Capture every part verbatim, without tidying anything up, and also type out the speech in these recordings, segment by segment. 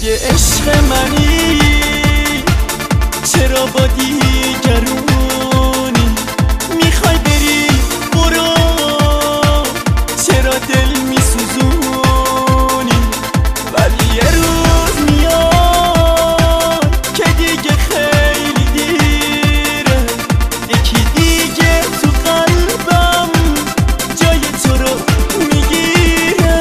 اگه عشق منی چرا با دیگرونی میخوای بری برو، چرا دل میسوزونی؟ ولی یه روز میاد که دیگه خیلی دیره، یکی دیگه تو قلبم جای تو رو میگیره.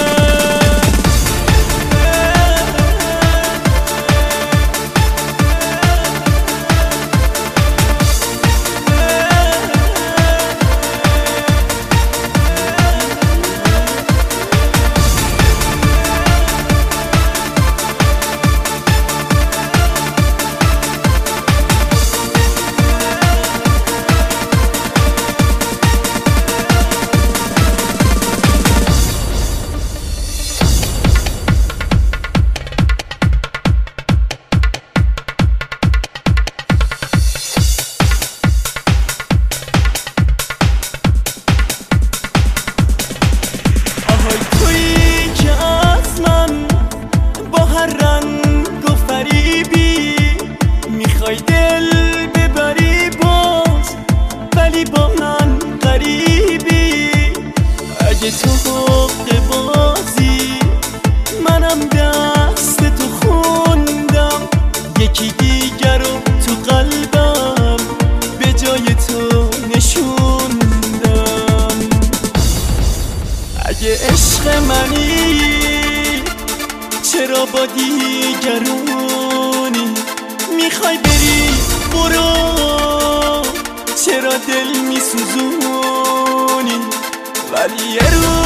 میخوای دل ببری باز ولی با من غریبی. اگه تو حق بازی منم دست تو خوندم، یکی دیگر رو تو قلبم به جای تو نشوندم. اگه عشق منی چرا با دیگرونی میخوای بری برو، چرا دل میسوزونی؟ ولی یه روز